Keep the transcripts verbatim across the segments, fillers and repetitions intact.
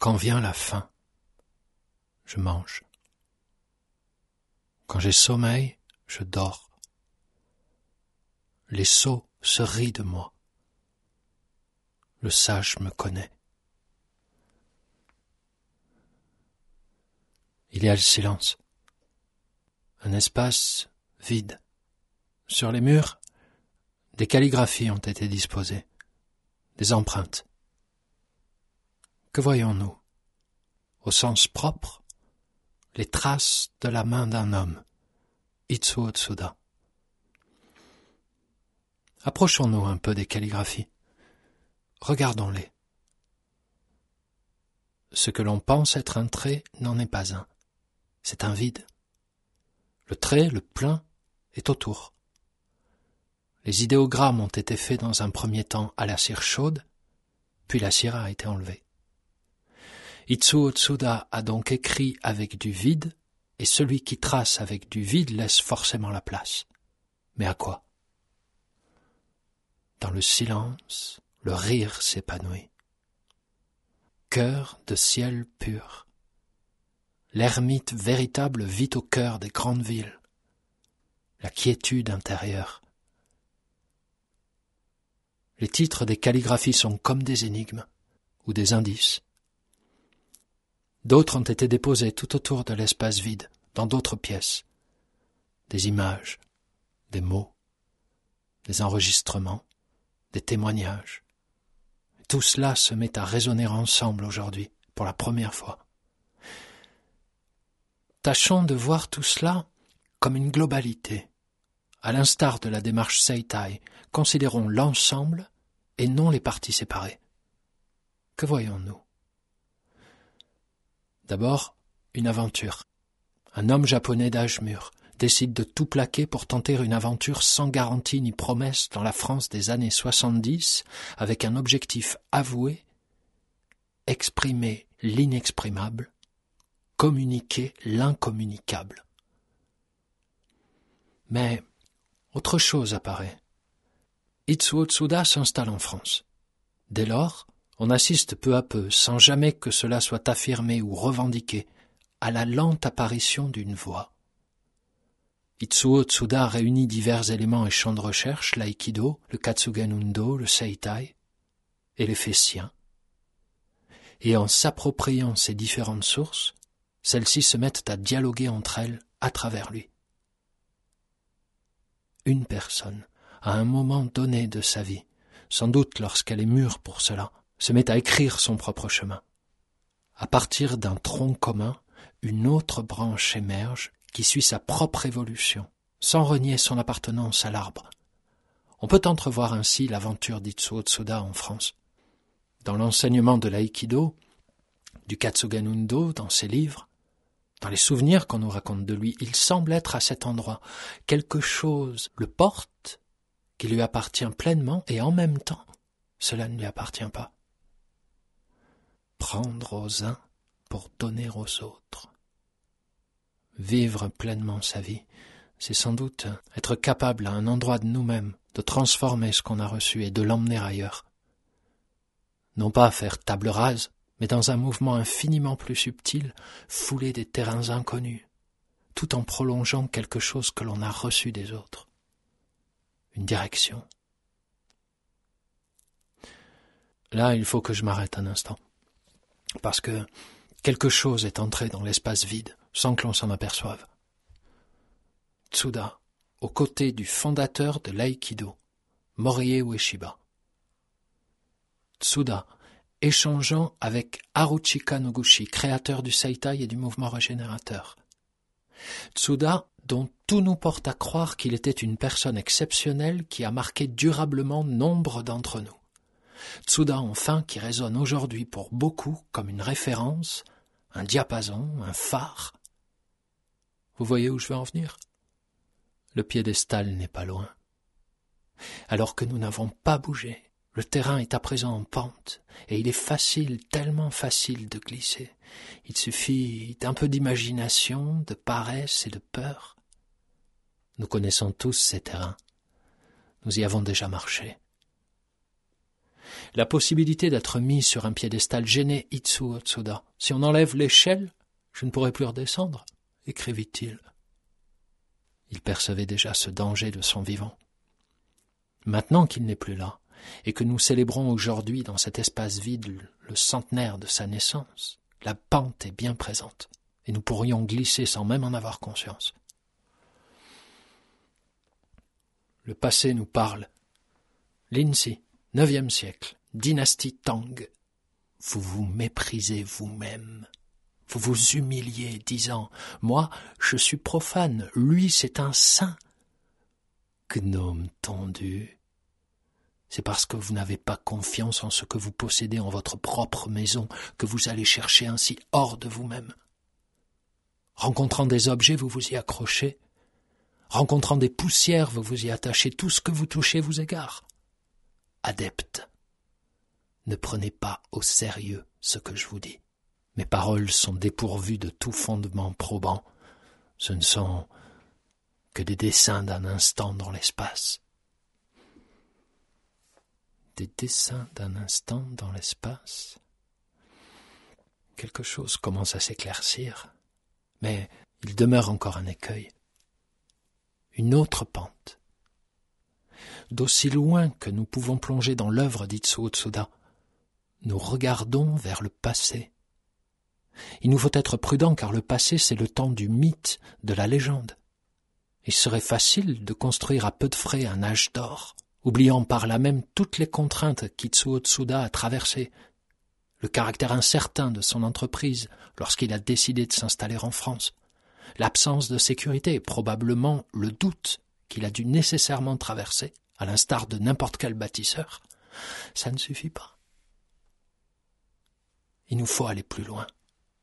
Quand vient la faim, je mange. Quand j'ai sommeil, je dors. Les sots se rient de moi. Le sage me connaît. Il y a le silence. Un espace vide. Sur les murs, des calligraphies ont été disposées. Des empreintes. Que voyons-nous? Au sens propre, les traces de la main d'un homme, Itsuo Tsuda. Approchons-nous un peu des calligraphies. Regardons-les. Ce que l'on pense être un trait n'en est pas un. C'est un vide. Le trait, le plein, est autour. Les idéogrammes ont été faits dans un premier temps à la cire chaude, puis la cire a été enlevée. Itsuo Tsuda a donc écrit avec du vide, et celui qui trace avec du vide laisse forcément la place. Mais à quoi? Dans le silence, le rire s'épanouit. Cœur de ciel pur. L'ermite véritable vit au cœur des grandes villes. La quiétude intérieure. Les titres des calligraphies sont comme des énigmes ou des indices. D'autres ont été déposés tout autour de l'espace vide, dans d'autres pièces. Des images, des mots, des enregistrements, des témoignages. Tout cela se met à résonner ensemble aujourd'hui, pour la première fois. Tâchons de voir tout cela comme une globalité. À l'instar de la démarche Seitai, considérons l'ensemble et non les parties séparées. Que voyons-nous? D'abord, une aventure. Un homme japonais d'âge mûr décide de tout plaquer pour tenter une aventure sans garantie ni promesse dans la France des années soixante-dix, avec un objectif avoué, exprimer l'inexprimable, communiquer l'incommunicable. Mais autre chose apparaît. Itsuo Tsuda s'installe en France. Dès lors, on assiste peu à peu, sans jamais que cela soit affirmé ou revendiqué, à la lente apparition d'une voix. Itsuo Tsuda réunit divers éléments et champs de recherche, l'aïkido, le katsugen undo, le seitai, et les fait siens. Et en s'appropriant ces différentes sources, celles-ci se mettent à dialoguer entre elles à travers lui. Une personne, à un moment donné de sa vie, sans doute lorsqu'elle est mûre pour cela, se met à écrire son propre chemin. À partir d'un tronc commun, une autre branche émerge qui suit sa propre évolution, sans renier son appartenance à l'arbre. On peut entrevoir ainsi l'aventure d'Itsuo Tsuda en France. Dans l'enseignement de l'aïkido, du katsugen undo, dans ses livres, dans les souvenirs qu'on nous raconte de lui, il semble être à cet endroit. Quelque chose le porte, qui lui appartient pleinement, et en même temps, cela ne lui appartient pas. Prendre aux uns pour donner aux autres. Vivre pleinement sa vie, c'est sans doute être capable à un endroit de nous-mêmes de transformer ce qu'on a reçu et de l'emmener ailleurs. Non pas faire table rase, mais dans un mouvement infiniment plus subtil, fouler des terrains inconnus, tout en prolongeant quelque chose que l'on a reçu des autres. Une direction. Là, il faut que je m'arrête un instant, parce que quelque chose est entré dans l'espace vide, sans que l'on s'en aperçoive. Tsuda, aux côtés du fondateur de l'aïkido, Morie Ueshiba. Tsuda, échangeant avec Haruchika Noguchi, créateur du Seitai et du mouvement régénérateur. Tsuda, dont tout nous porte à croire qu'il était une personne exceptionnelle qui a marqué durablement nombre d'entre nous. Tsuda, enfin, qui résonne aujourd'hui pour beaucoup comme une référence, un diapason, un phare. Vous voyez où je veux en venir? Le piédestal n'est pas loin. Alors que nous n'avons pas bougé, le terrain est à présent en pente, et il est facile, tellement facile de glisser. Il suffit d'un peu d'imagination, de paresse et de peur. Nous connaissons tous ces terrains. Nous y avons déjà marché. La possibilité d'être mis sur un piédestal gênait Itsuo Tsuda. « Si on enlève l'échelle, je ne pourrai plus redescendre », écrivit-il. Il percevait déjà ce danger de son vivant. Maintenant qu'il n'est plus là, et que nous célébrons aujourd'hui dans cet espace vide le centenaire de sa naissance, la pente est bien présente, et nous pourrions glisser sans même en avoir conscience. Le passé nous parle. Linsi, neuvième siècle, dynastie Tang. Vous vous méprisez vous-même. Vous vous humiliez, disant « Moi, je suis profane, lui, c'est un saint. » Gnome tondu. C'est parce que vous n'avez pas confiance en ce que vous possédez en votre propre maison que vous allez chercher ainsi hors de vous-même. Rencontrant des objets, vous vous y accrochez. Rencontrant des poussières, vous vous y attachez. Tout ce que vous touchez vous égare. Adepte, ne prenez pas au sérieux ce que je vous dis. Mes paroles sont dépourvues de tout fondement probant. Ce ne sont que des dessins d'un instant dans l'espace. Des dessins d'un instant dans l'espace. Quelque chose commence à s'éclaircir, mais il demeure encore un écueil. Une autre pente. D'aussi loin que nous pouvons plonger dans l'œuvre d'Itsuo Tsuda, nous regardons vers le passé. Il nous faut être prudents car le passé c'est le temps du mythe, de la légende. Il serait facile de construire à peu de frais un âge d'or, oubliant par là même toutes les contraintes qu'Itsuo Tsuda a traversées, le caractère incertain de son entreprise lorsqu'il a décidé de s'installer en France, l'absence de sécurité et probablement le doute qu'il a dû nécessairement traverser, à l'instar de n'importe quel bâtisseur. Ça ne suffit pas. Il nous faut aller plus loin.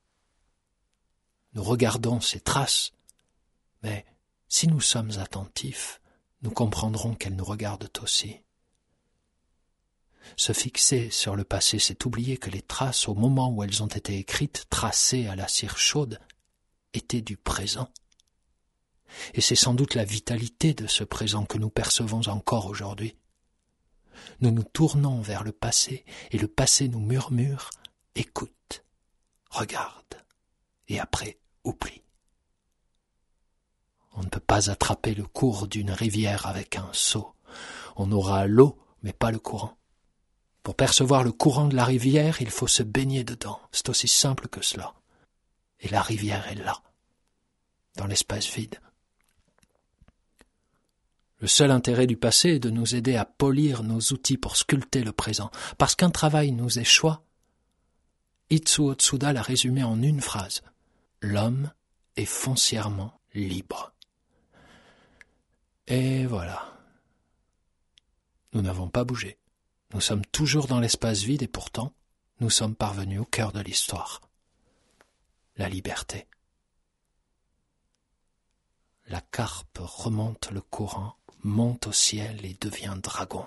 Nous regardons ces traces, mais si nous sommes attentifs, nous comprendrons qu'elles nous regardent aussi. Se fixer sur le passé, c'est oublier que les traces, au moment où elles ont été écrites, tracées à la cire chaude, étaient du présent. Et c'est sans doute la vitalité de ce présent que nous percevons encore aujourd'hui. Nous nous tournons vers le passé, et le passé nous murmure « Écoute, regarde », et après « Oublie ». On ne peut pas attraper le cours d'une rivière avec un seau. On aura l'eau, mais pas le courant. Pour percevoir le courant de la rivière, il faut se baigner dedans. C'est aussi simple que cela. Et la rivière est là, dans l'espace vide. Le seul intérêt du passé est de nous aider à polir nos outils pour sculpter le présent. Parce qu'un travail nous échoit, Itsuo Tsuda l'a résumé en une phrase. L'homme est foncièrement libre. Et voilà. Nous n'avons pas bougé. Nous sommes toujours dans l'espace vide et pourtant, nous sommes parvenus au cœur de l'histoire. La liberté. La carpe remonte le courant, monte au ciel et devient dragon.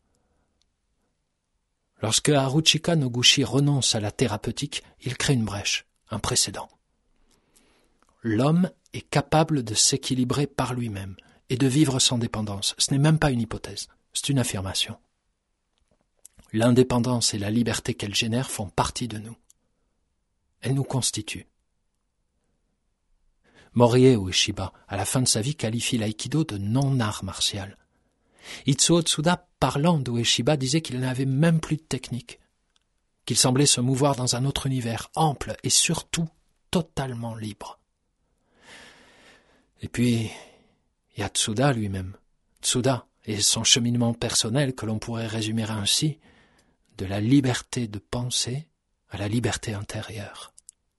Lorsque Haruchika Noguchi renonce à la thérapeutique, il crée une brèche, un précédent. L'homme est capable de s'équilibrer par lui-même et de vivre sans dépendance. Ce n'est même pas une hypothèse, c'est une affirmation. L'indépendance et la liberté qu'elle génère font partie de nous. Elles nous constituent. Morie Ueshiba, à la fin de sa vie, qualifie l'aïkido de non-art martial. Itsuo Tsuda, parlant d'Ueshiba, disait qu'il n'avait même plus de technique, qu'il semblait se mouvoir dans un autre univers ample et surtout totalement libre. Et puis, il y a Tsuda lui-même. Tsuda et son cheminement personnel que l'on pourrait résumer ainsi, de la liberté de penser à la liberté intérieure.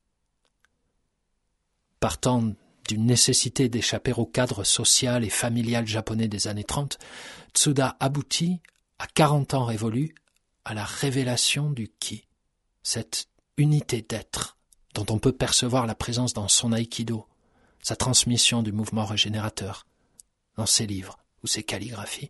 Partant d'une nécessité d'échapper au cadre social et familial japonais des années trente, Tsuda aboutit, à quarante ans révolus, à la révélation du Ki, cette unité d'être dont on peut percevoir la présence dans son aïkido, sa transmission du mouvement régénérateur, dans ses livres ou ses calligraphies.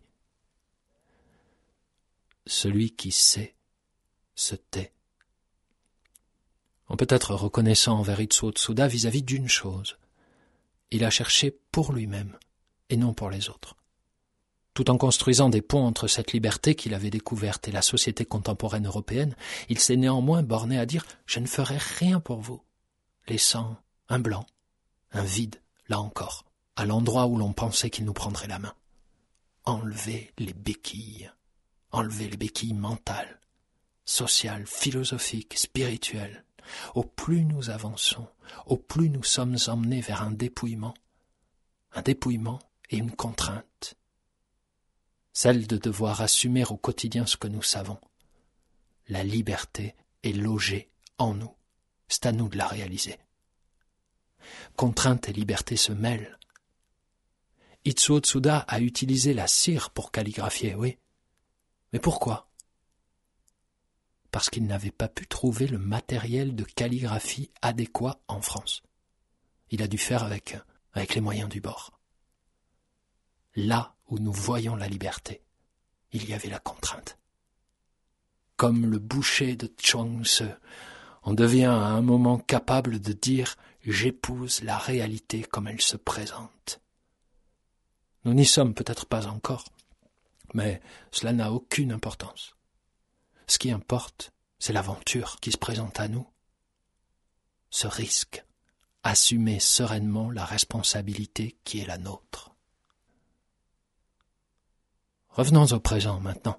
Celui qui sait se tait. On peut être reconnaissant envers Itsuo Tsuda vis-à-vis d'une chose. Il a cherché pour lui-même et non pour les autres. Tout en construisant des ponts entre cette liberté qu'il avait découverte et la société contemporaine européenne, il s'est néanmoins borné à dire « Je ne ferai rien pour vous », laissant un blanc, un vide, là encore, à l'endroit où l'on pensait qu'il nous prendrait la main. Enlever les béquilles, enlever les béquilles mentales, sociales, philosophiques, spirituelles. Au plus nous avançons, au plus nous sommes emmenés vers un dépouillement, un dépouillement et une contrainte, celle de devoir assumer au quotidien ce que nous savons. La liberté est logée en nous, c'est à nous de la réaliser. Contrainte et liberté se mêlent. Itsuo Tsuda a utilisé la cire pour calligraphier, oui. Mais pourquoi ? Parce qu'il n'avait pas pu trouver le matériel de calligraphie adéquat en France. Il a dû faire avec, avec les moyens du bord. Là où nous voyons la liberté, il y avait la contrainte. Comme le boucher de Chuang-Tzu, on devient à un moment capable de dire « j'épouse la réalité comme elle se présente ». Nous n'y sommes peut-être pas encore, mais cela n'a aucune importance. Ce qui importe, c'est l'aventure qui se présente à nous. Ce risque, assumer sereinement la responsabilité qui est la nôtre. Revenons au présent maintenant.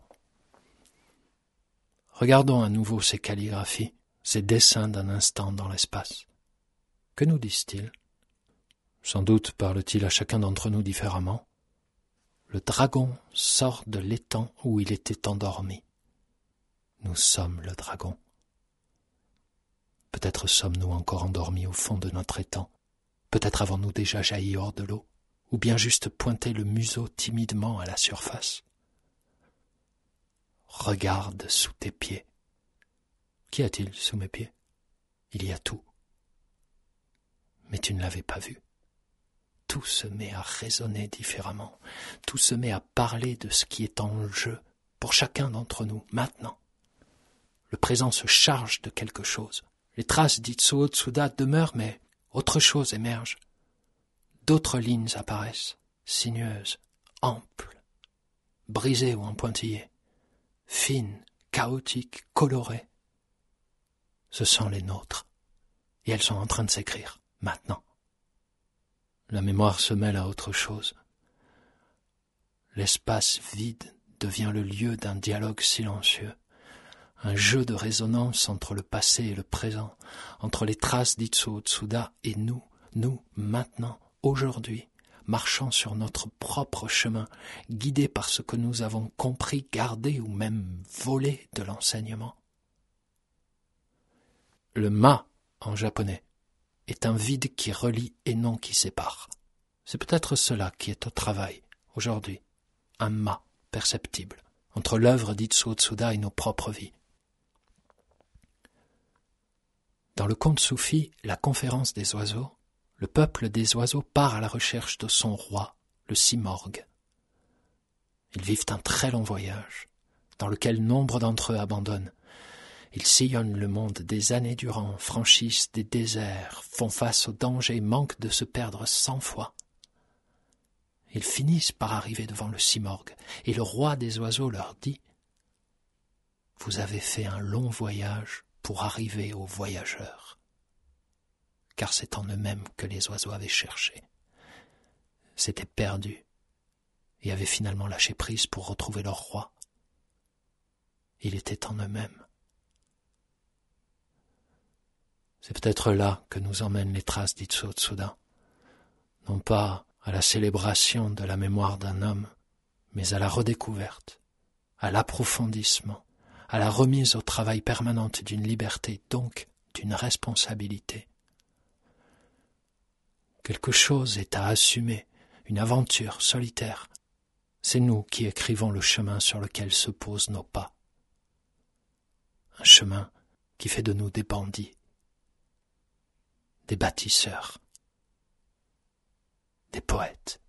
Regardons à nouveau ces calligraphies, ces dessins d'un instant dans l'espace. Que nous disent-ils ? Sans doute parle-t-il à chacun d'entre nous différemment. Le dragon sort de l'étang où il était endormi. Nous sommes le dragon. Peut-être sommes-nous encore endormis au fond de notre étang. Peut-être avons-nous déjà jailli hors de l'eau, ou bien juste pointé le museau timidement à la surface. Regarde sous tes pieds. Qu'y a-t-il sous mes pieds ? Il y a tout. Mais tu ne l'avais pas vu. Tout se met à résonner différemment. Tout se met à parler de ce qui est en jeu pour chacun d'entre nous, maintenant. Le présent se charge de quelque chose. Les traces d'Itsuo Tsuda demeurent, mais autre chose émerge. D'autres lignes apparaissent, sinueuses, amples, brisées ou en pointillés, fines, chaotiques, colorées. Ce sont les nôtres, et elles sont en train de s'écrire, maintenant. La mémoire se mêle à autre chose. L'espace vide devient le lieu d'un dialogue silencieux, un jeu de résonance entre le passé et le présent, entre les traces d'Itsuo Tsuda et nous, nous, maintenant, aujourd'hui, marchant sur notre propre chemin, guidés par ce que nous avons compris, gardé ou même volé de l'enseignement. Le ma, en japonais, est un vide qui relie et non qui sépare. C'est peut-être cela qui est au travail, aujourd'hui, un ma perceptible, entre l'œuvre d'Itsuo Tsuda et nos propres vies. Dans le conte soufi, la conférence des oiseaux, le peuple des oiseaux part à la recherche de son roi, le simorgue. Ils vivent un très long voyage, dans lequel nombre d'entre eux abandonnent. Ils sillonnent le monde des années durant, franchissent des déserts, font face aux dangers, manquent de se perdre cent fois. Ils finissent par arriver devant le simorgue, et le roi des oiseaux leur dit « Vous avez fait un long voyage pour arriver aux voyageurs. » Car c'est en eux-mêmes que les oiseaux avaient cherché. S'étaient perdus et avaient finalement lâché prise pour retrouver leur roi. Il était en eux-mêmes. C'est peut-être là que nous emmènent les traces d'Itsuo Tsuda, non pas à la célébration de la mémoire d'un homme, mais à la redécouverte, à l'approfondissement, à la remise au travail permanente d'une liberté, donc d'une responsabilité. Quelque chose est à assumer, une aventure solitaire. C'est nous qui écrivons le chemin sur lequel se posent nos pas. Un chemin qui fait de nous des bandits, des bâtisseurs, des poètes.